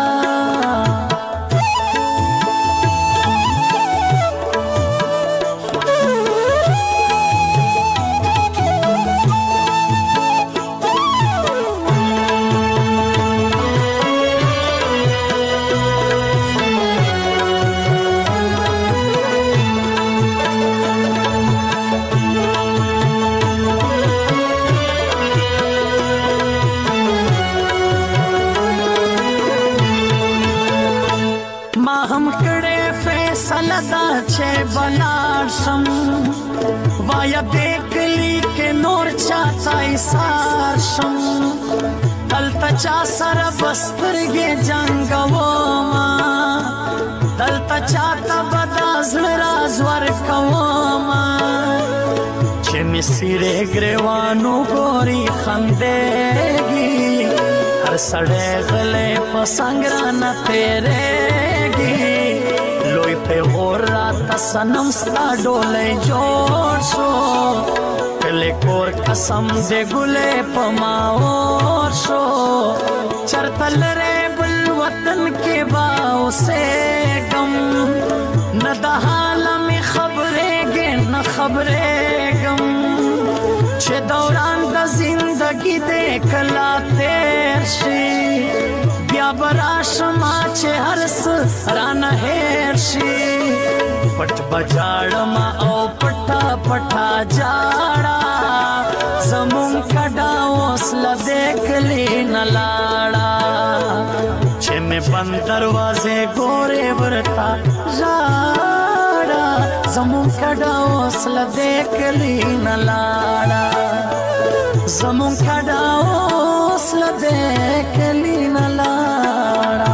لدا چې بلار شم وایا دیکلی کې نور چاته ایثار شم دلته چا سره بسترګې جنګوما دلته چاته بدازل راز ورکوما چې می سیره ګریوانو ګوري خندېږي هر سړی غلې په سنگرانه تیرېږي لوی په اور راته سنم ستا ډولۍ جوړ شو کلی کور قسم دې ګلې په ما اور شو چرته لرې بل وطن کې به اوسېږم نه د حاله مې خبرېږې نه خبرېږم چې دوران د زندګي دې کله تېر شي بیا براشما چې هر څه رانه هېر شي پټ بجاړما او پټا پټا جاړه زمون کډا وسله دیکلی نه لاړه چې مې بند دروازې ګورې ورتا ژاړه زمون کډا وسله دیکلی نه لاړه زمون کډا وسله دیکلی نه لاړه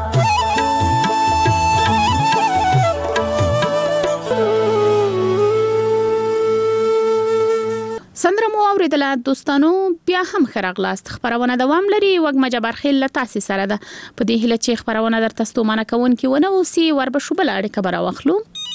سندره مو اوریدله دوستانو بیا هم خراغلاست خبرونه دوام لري وګ مجبر خیل له تاسو سره ده په دې هله چې خبرونه در تاسو مانه کوون کې ونه اوسي وربه شو بل اړه خبره واخلو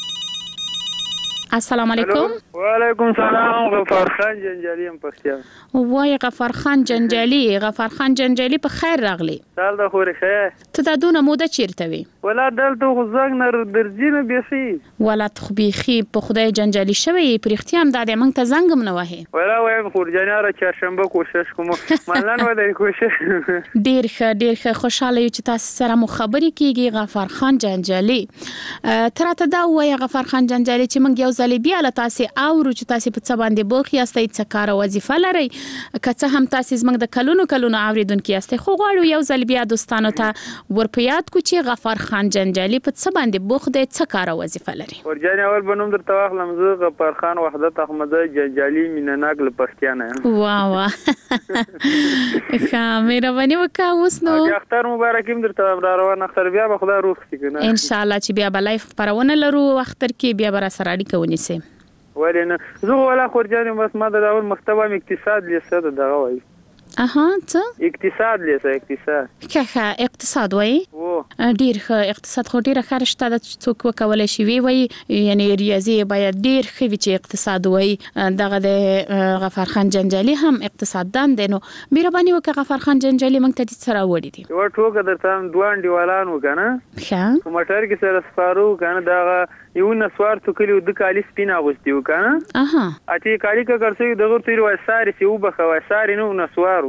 السلام علیکم وعلیکم السلام غفار خان جنجالی هم پښتیا وای غفار خان جنجالی غفار خان جنجالی په خیر راغلی سال د خوري خیر ته دا دونه موده چیرته وي ولا دلته خو زنګ نه درځینه بیخي ولا تخبيخي په خدای جنجالی شوی پر اختیام د دې مونږ ته زنګم نه وهي ولا وایم خورجاناره چهارشنبه کوشش کوم ملان ودی کوشش ډیر ښه ډیر ښه خوشاله یو چې تاسو سره مو خبرې کیږي غفار خان جنجالی تراته دا وای غفار خان جنجالی چې مونږ یو ځلې بیا له تاسو اورو چې تاسو په څه باندې بوخ یاستئ څه کار وظیفه لري که څه هم تاسو زموږ د کلونو کلونو اوریدونکو یاستئ خو غواړو یو ځل بیا دوستانو ته ورپیات کو چې غفار خان جنجالی په څه باندې بوخ دی څه کار وظیفه لري ورجان اول بنوم درته واخلم زه غفار خان وحدت احمد جنجالی مینناک له پښتانه واه واه ښه مهرباني وکړه اوس نو اختر مبارکیم درته روان اختر بیا به خدای روغ کړي کنه ان شاء الله چې بیا به لایف پرونه لرو اختر کې بیا به سره اړیکه ونیسي ولنه زه ولا خورجان بس ما د اول مکتبه اقتصاد لیسه دغه وای اها څه اقتصاد لیسه اقتصاد ښه اقتصاد وای او ډیر ښه اقتصاد خو ډیره خرشته د څوک وکولای شي وی وی یعنی ریاضي باید ډیر ښه وي چې اقتصاد وای. دغه د غفار خان جنجالي هم اقتصاددان دی. نو مهرباني وکړه غفار خان جنجالي موږ ته د سره وړي دي یو ټوکه درته دوه انډیوالان وکنه ښه په موټر کې سره سپارو کنه دا یو نسوار تو کلی د کالی سپینا غوستي وکنه اها اته کالی کا کرسي دغه تیر وای ساري سی او بخوا ساري نو نسوارو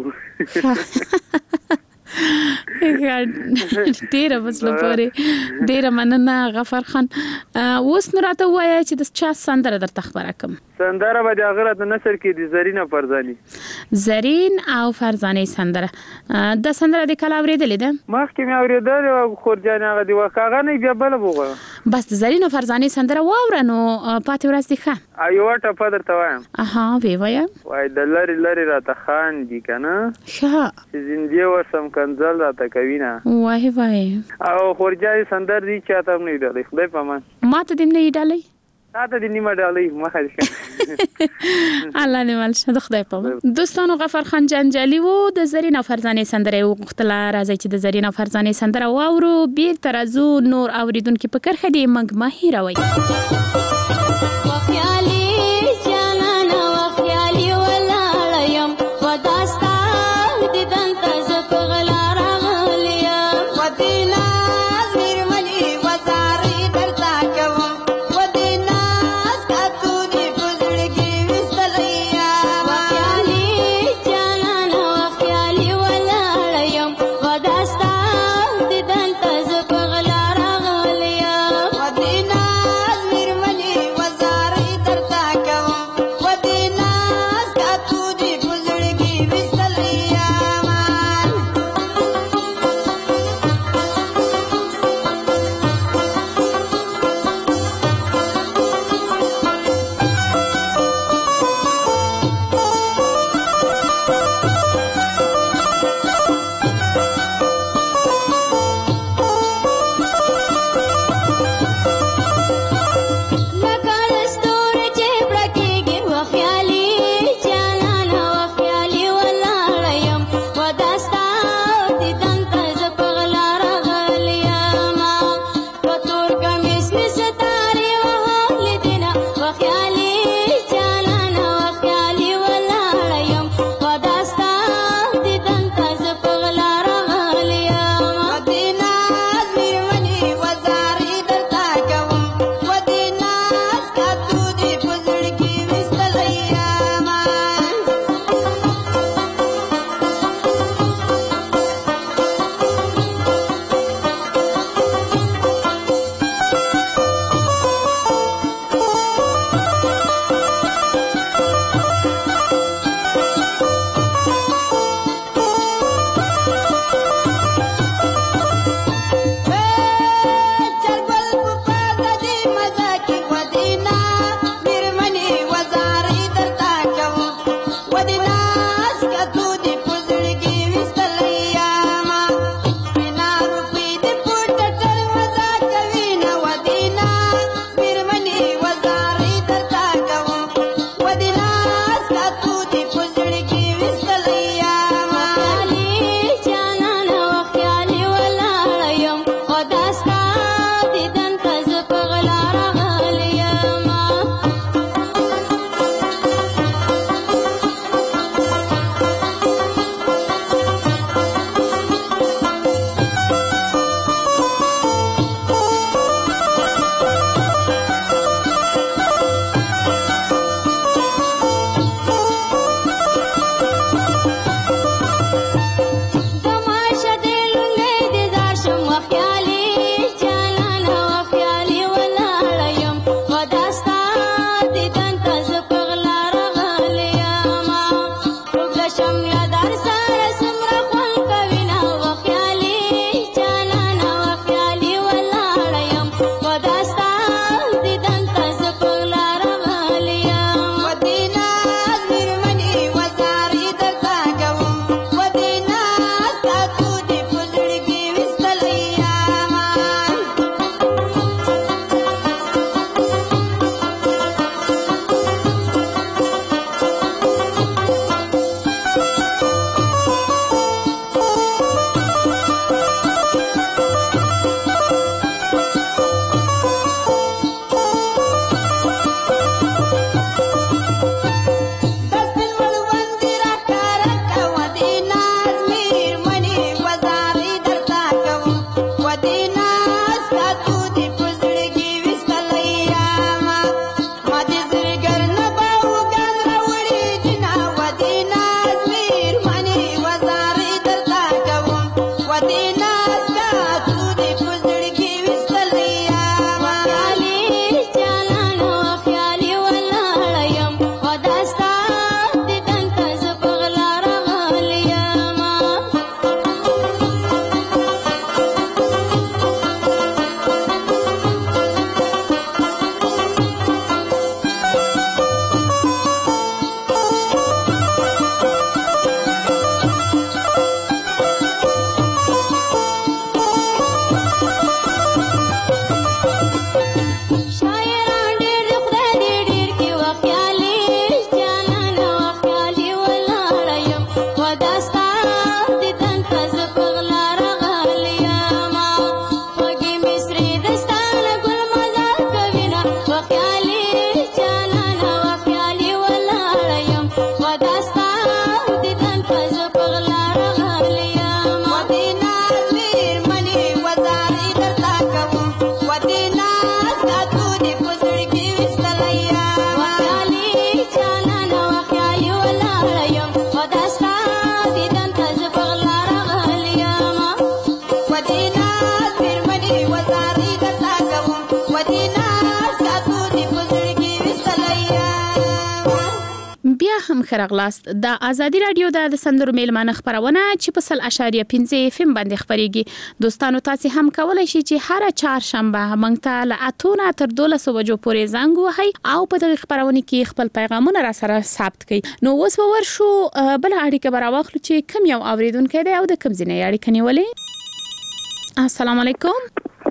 ډیره مسله پورې ډیره مننه غفار خان. اوس نو راته وایي چې د چا سندره درته خبره کوم. سندره به د هغه د نثر کې د زرینه فرزاني زرین او فرزاني سندره. د سندره د کله اورېدلې ده؟ مخکې مې اورېدل او خورجان هغه دی وکاغه نه بیا بل بوغه بس د زرین او فرزاني سندره واوره نو پاتې ورځ دی ښه ایو ټپه درته وایم. اها وی وایا وای د لری لری راته خان دی کنه ښه چې زنده وسم کنزل راته کوینا وای وای او خورجان سندر دی چاته نه دی خدای پامان ما ته دې نه ډالۍ تاسو دې نیمه ډالۍ مخه دې الله دې مال شه خدای پامان. دوستانو غفار خان جنجالي وو د زرین او فرزاني سندره وغوښتله. راځي چې د زرین او فرزاني سندره واورو بیر ترازو نور اوریدونکو په کرخه دې منګ ما هیروي. What خرغلاست د ازادي رادیو د سندرو میلمانه خبرونه چې په سل اشاریه پنځه اف ام باندې خبريږي. دوستانو تاسو هم کولای شئ چې هر چهارشنبه مونږ ته له اتونه تر دولس بجو پورې زنګ وهي او په دغه خبرونه کې خپل پیغامونه را سره ثبت کړئ. نو اوس به ورشو بل اړیکه براوخلو چې کم یو اوریدونکو دی او د کم ځینې اړیکه نیولې. السلام علیکم.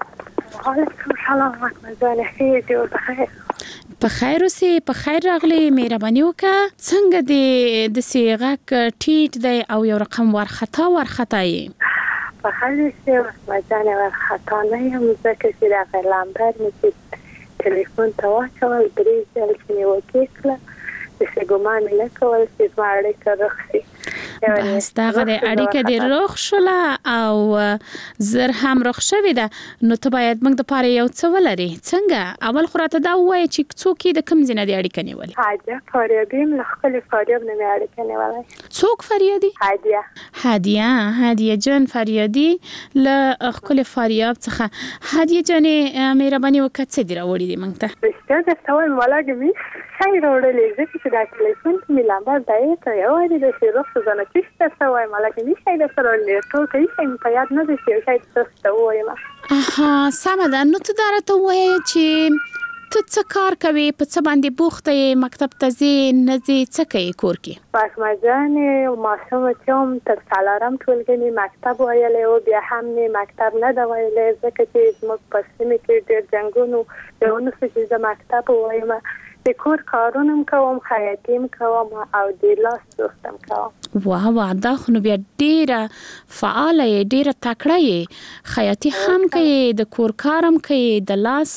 وعلیکم السلام ورحمت الله وبرکاته. په خیر اوسې، په خیر راغلی، مهرباني وکړه. څنګه د د سیغاک ټیټ دی او یو رقم ورخطا ورخطا یې؟ په خیر اوسې، مجانه ورخطا نه یم، ځکه چې د هغه لامبر مې چې تلیفون ته واچول درې ځل چې مې وکړله، داسې ګمان مې نه کول چې زما اړیکه روغ شي. بس دغه د اړیکه دې روغ شوله او زر هم روغ شوې ده. نو ته باید موږ د پاره یو څه ولري. څنګه اول خو راته دا ووایه چې څوک یې د کوم ځای نه دې اړیکه نیولې؟ هادیه فاریابي یم، له ښکلي فاریاب نه مې اړیکه نیولې. څوک فریادي؟ هادیه. هادیه هادیه جان فریادي له ښکلي فاریاب څخه. هادیه جانې مهرباني وکړه څه دې راوړي دي موږ ته؟ رښتیا درته وایم ولاګې مې شی راوړلی، ځکه چې دا تلیفون کې مې لمبر دی ته یوازې داسې روغ شو زه نه چیش درته وایم ولاګې مې شی درته راوړلی ټول که هېڅ مې په یاد نه دی چې یو شی درته ووایم. اها سمه ده. نو ته دا راته ووایه چې ته څه کار کوې، په څه باندې بوخته یې، مکتب ته ځې نه ځې، څه کوې کور کې؟ فاطمه جانې ماشومه چې وم تر څلورم ټولګي مې مکتب ویلی و، بیا هم مې مکتب نه ده ویلی ځکه چې زموږ په سیمه کې ډېر جنګونه یو نه شو چې زه مکتب ووایم. د کور کارونه هم کوم، خیاطي هم کوم او د لاس دوست هم کوم. واه واه دا خو نو بیا ډېره فعاله یې، ډېره تکړه یې. خیاطي هم کوي، د کور کار هم کوي، د لاس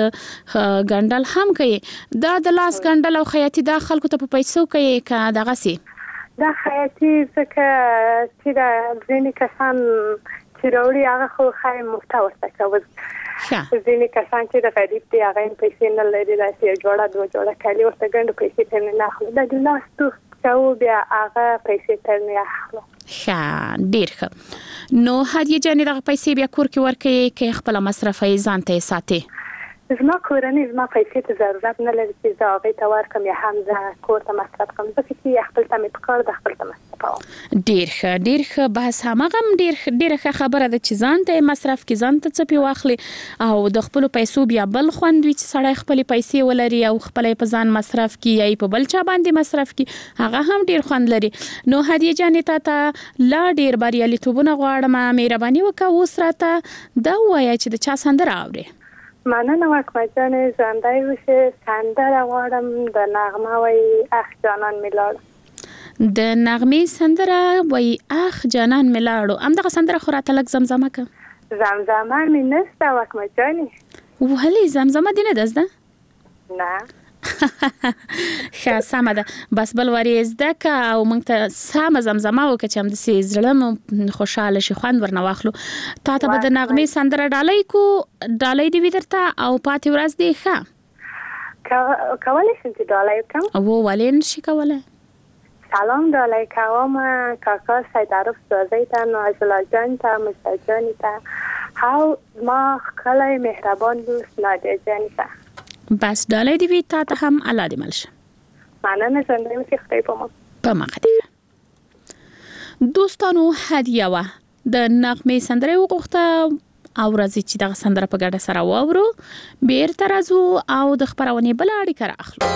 ګنډل هم کوي. دا د لاس ګنډل او خیاطي دا خلکو ته په پیسو کوي که دغسې؟ دا خیاطي ځکه چې دا ځینې کسان چې راوړي هغه خو ښایي مفته ورته کوي. ځینې کسان چې د غریب دي هغه یې پیسې نه لري، داسې یو جوړه دوه جوړه کالي ورته ګنډو پیسې ترې نه اخلو. دا د لاس دوست کوو بیا هغه پیسې ترې اخلو. ښه ډېر ښه. نو هادیه جانې دغه پیسې بیا کور کې ورکوې که خپله مصرفوي ځان ته یې ساتې؟ زما کورنۍ زما پیسې ته ضرورت نه لري چې زه هغې ته ورکړم یا هم زه کور ته مصرف کړم، ځکه چې خپل ته مې پکار ده خپل ته مصرفوم. ډېر ښه ډېر ښه. بحث هماغه هم ډېره ښه خبره ده چې ځان ته یې مصرف کړي، ځان ته څه پې واخلي او د خپلو پیسو بیا بل خوند وي چې سړی خپلې پیسې ولري او خپله یې په ځان مصرف کړي یا یې په بل چا باندې مصرف کړي، هغه هم ډېر خوند لري. نو هدیه جانې تا ته لا ډېر بریالیتوبونه غواړم. مهرباني وکړه اوس راته دا ووایه چې د چا سندره اورې؟ مننه وکمه جانې، ژوندی اوسې. سندره غواړم د نغمه وایي اخ جانان مې لاړو. د نغمې سندره وایي اخ جانان مې لاړو. همدغه سندره خو راته لږ زمزمه کړه. زمزمه مې نشته وکمه جانې. ولې زمزمه دې نه ده زده؟ نه. ښه سمه ده. بس بل وارې یې زده کړه او موږ ته سمه زمزمه وکړه چې همداسې زړه مو خوشحاله شي، خوند ورنه واخلو. تا ته به د نغمې سندره ډالۍ کو، ډالۍ دې وي درته او پاتې ورځ دې ښه. کولی شم چې ډالۍ وکړم؟ و ولې نشي کولی؟ سلام دالای کوام کاکا سیدعرف سازی تا نازلا جان تا مساجانی تا هاو ما خلای مهربان دوست نادر جانی تا بس دالای دیوی تا تا هم الله دی ملشه مننه زنده میسی خدای با ما په مخه دی دوستانو هدیه و د نغمه سندره وغوښته او راځي چې دغه سندره په ګډه سره واورو بیرته راځو او د خبرونه بل اړیکه راخلو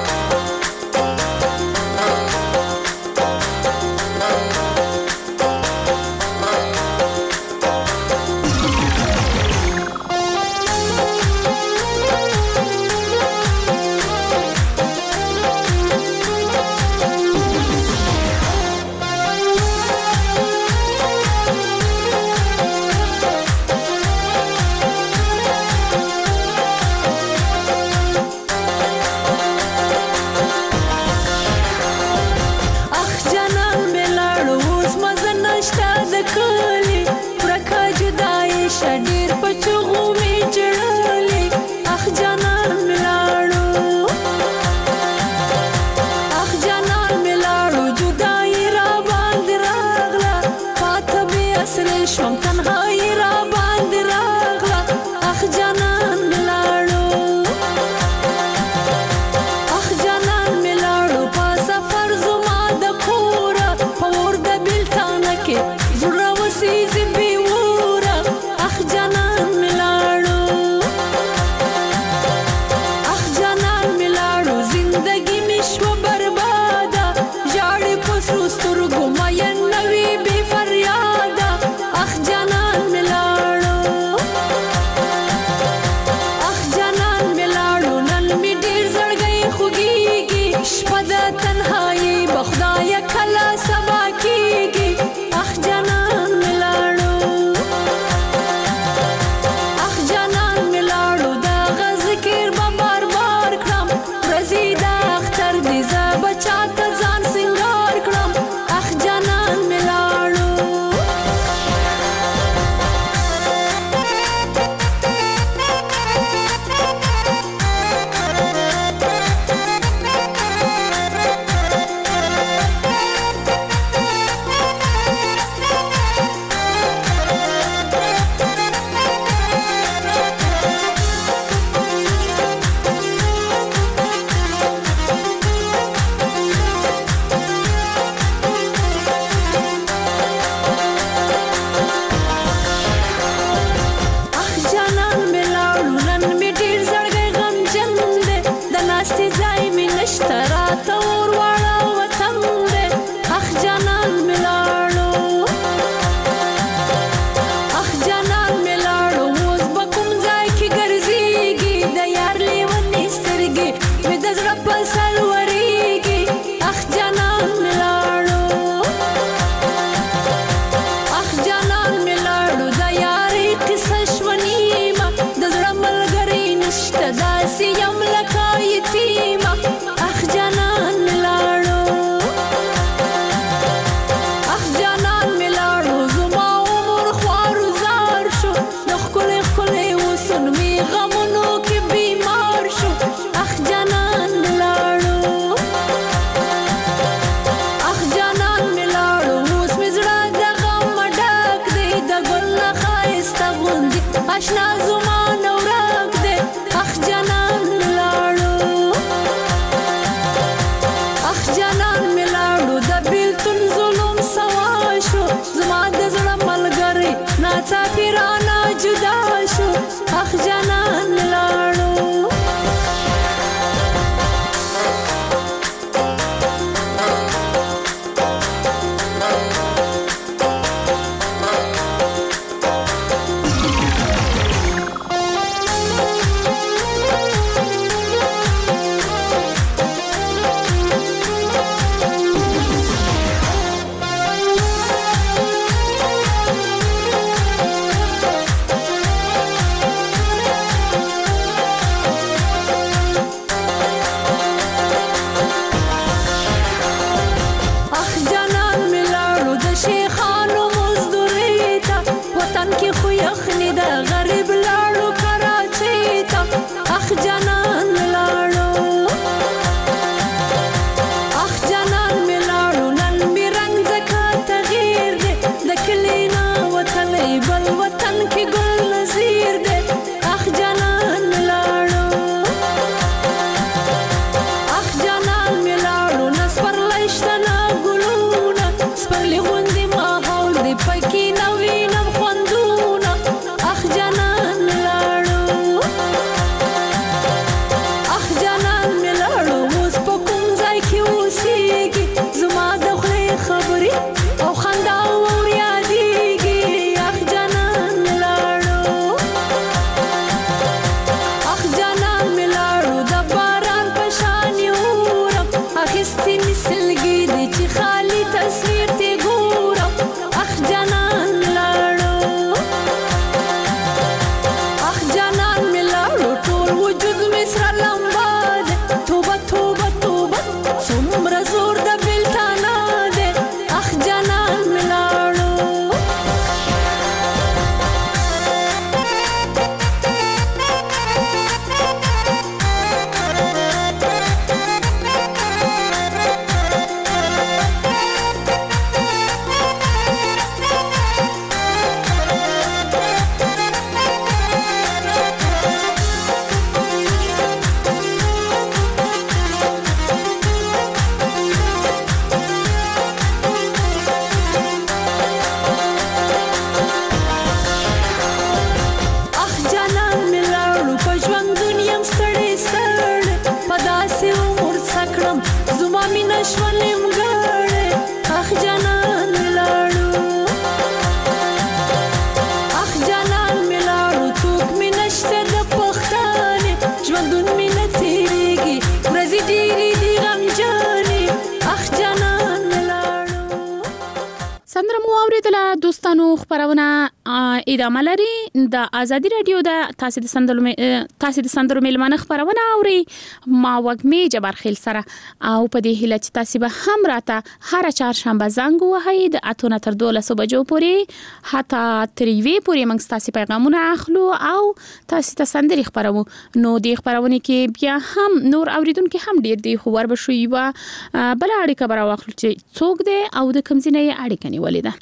الله دوستانو خبرونه ادامه لري د ازادي رادیو د تاسو د سندرو تاسو د سندرو میلمانه خبرونه اوري ما وګمې جبار خیل سره او په دې هیله چې تاسو به هم راته هر چهارشنبه زنګ وهئ د اتونه تر دولسو بجو پورې حتی تریوي پورې موږ تاسو پیغامونه اخلو او تاسو ته سندري خبرو نو دې خبرونه کې بیا هم نور اوریدونکو هم ډیر دی خو ور بشوي وا بل اړیکه برا واخلو چې څوک دی او د کوم ځای اړیکه نیولې ده.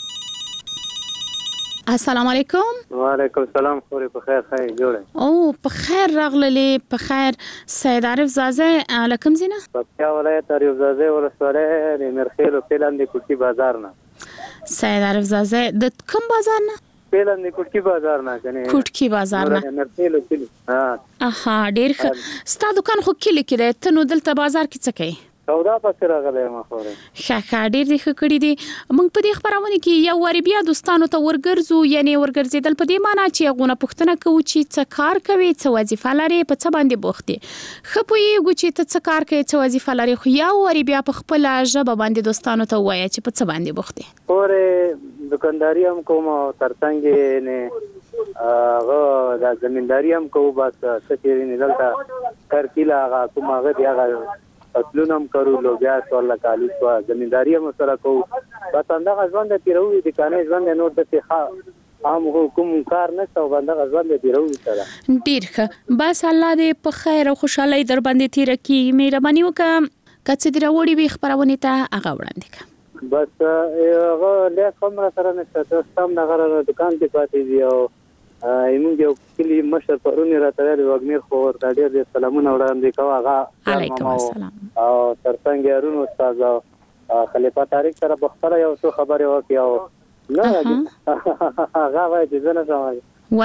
السلام علیکم. وعلیکم السلام. خوري په خیر خیر جوړه او په خیر راغللې په خیر. سید عارف زازه لکم زینه په ولایت عارف زازه ولسوالۍ د مرخیل او پیلان د کوټي بازار نه. سید عارف زازه د کوم بازار نه؟ پیلان د کوټي بازار نه کنه کوټي بازار نه مرخیل او پیل. ها اها ډیر ښه. ستا دکان خو کلی کې دی ته نو دلته بازار کې څه کوي؟ سودا پسې راغلی ما خوره ښه ډېر دې ښه کړي دي. موږ په دې خبرونه کې یو وری بیا دوستانو ته ورګرځو یعنی ورګرځېدل په دې معنی چې هغونه پوښتنه کوو چې څه کار کوي څه وظیفه لري په څه باندې بوخت دي ښه پوهېږو چې ته څه کار کوي څه وظیفه لري خو یو وری بیا په خپله ژبه باندې دوستانو ته ووایه چې په څه باندې بوخت دي. خورې دکانداري هم کوم او ترڅنګ یې نه هغه د زمینداري هم کوو بس څه چې نه دلته کرکیله هغه کوم هغه دی هغه اصلونم کرو لوبیا سوال کالی سو زمینداری هم سره کو بس اندغه ژوند تیروي د کانه ژوند نور د ښه عام حکوم کار نه څو باندې ژوند تیروي سره ډیر ښه. بس الله دې په خیر او خوشحالي در باندې تیر کی مهرباني وکړه کڅ دې راوړي به خبرونه ته هغه وړاندې کړه. بس هغه له کوم سره نه ستاسو نغره دکان کې پاتې دی او ایمون یو کلی مشر پرونی راته وګمیر خو ورته ډیر دې سلامونه وړاندې کوه هغه علیکم السلام او ترڅنګ یارونو استاد خلیفہ طارق سره بختره یو څه خبره وکي او نه هغه وایي چې زنه سمای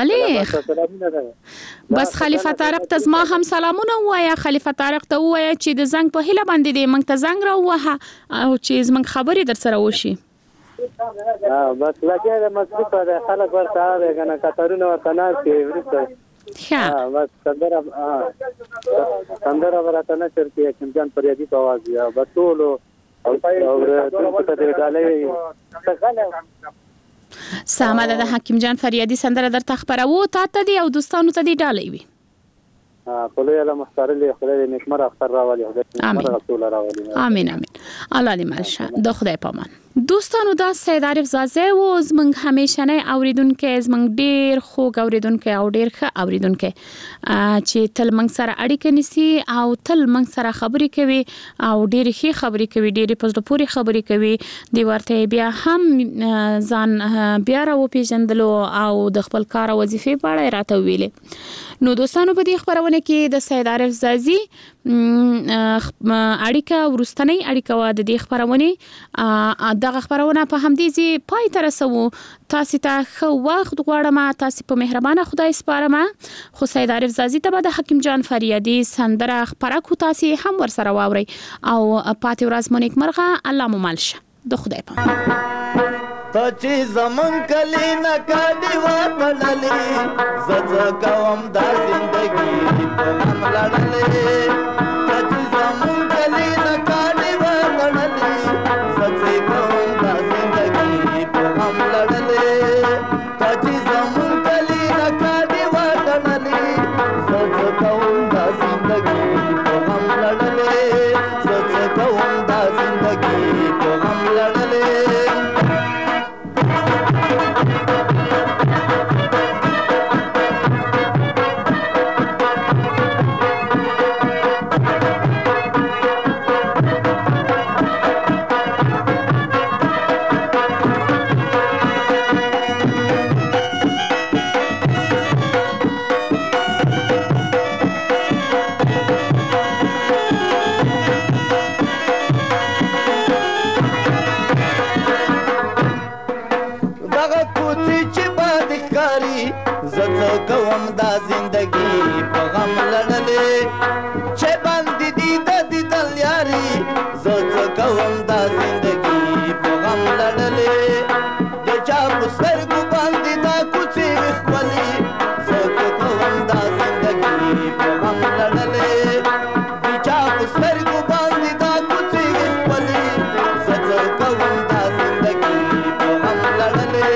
ولی بس خلیفہ طارق ته زما هم سلامونه وایا خلیفہ طارق ته وایا چې د زنګ په هله باندې دې موږ ته زنګ راووهه او چې زموږ خبرې در سره وشي. ها بس لکه د مصروف د خلک ورته راغی کنه کترونه ورته نه کیږي ها بس څنګه ها څنګه ورته نه چرته کوم ځان پریادي په आवाज یا بتولو او او ته دې ډالې څنګه ساماده د حکیم جان فریادي سندره در تخبرو تا ته دی او دوستانو ته دی ډالې وي ها خدای الله مختار له خدای نعمت اختر راولي امين رسول راولي امين امين الله دې مالشه د خدای پامان. دوستانو دا سید عارف زازه و زمنګ همیشنه اوریدونکو زمنګ ډیر خوږ اوریدونکو او ډیر ښه اوریدونکو چې تل منګ سره اړیکه نیسي او تل منګ سره خبرې کوي او ډیر ښه خبرې کوي ډیر په پوری خبرې کوي دی ورته بیا هم ځان بیا راو پیژندلو او د خپل کار او وظیفې په اړه راته ویلې. نو دوستانو په دې خبرونه کې د سید عارف زازي اړیکه ورستنی اړیکه و د دې خبرونه دغه خبرونه په همدې ځای پای ته رسو. تاسو ته خو وخت غواړم تاسو په مهربانه خدای سپارم خو سید عارف زازي ته د حکیم جان فریادي سندره خبره کو تاسو هم ور سره واوري او پاتې ورځ مونږ مرغه الله مو مالشه د خدای په تچی زمن کلی نکالی وطللی زز کوم دا زندگی پغم لڑلی تچی زمن کلی نکالی وطللی زز کوم دا زندگی پغم لڑلی تچی زمن کلی نکالی وطللی زز کوم دا زندگی پغم لڑلی زز کوم دا زندگی پغم لڑلی کوم دا زندگی په غم لړلې چې باندې دي د دې دل یاري زه څه کوم دا زندگی په غم لړلې د چا په سترګو باندې دا کوڅې خپلې زه څه کوم دا زندگی په غم لړلې د چا په سترګو باندې دا کوڅې خپلې زه څه کوم دا زندگی په غم لړلې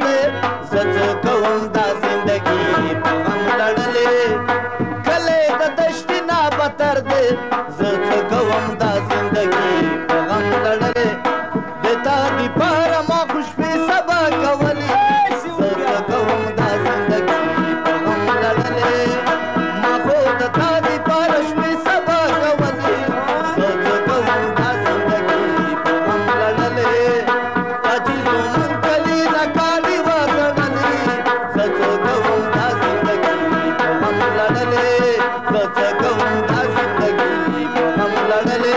لړلې زڅ کوم دا زندگی په غم لړلې کله د دشتي نه بتر دې زڅ کوم دا زندگی په غم لړلې دتا دی پر ما خوش په سبا کولې زڅ کوم دا زندگی په غم لړلې ما خو دتا دی پر شپې سبا کولې زڅ کوم دا زندگی په غم لړلې اجي زمون کلی دا کالی وګړلې زڅ کوم دا زندگی په غم لړلې زڅ کوم دا زندگی په غم لړلې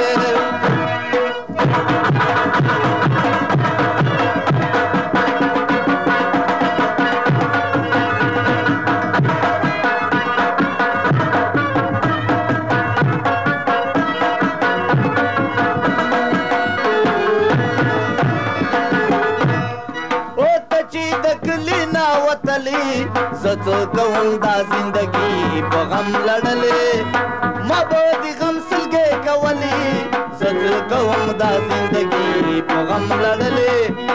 زڅ کوم دا زندگی په غم لړلې ما به د غم سلګې کولې زڅ کوم دا زندگی په غم لړلې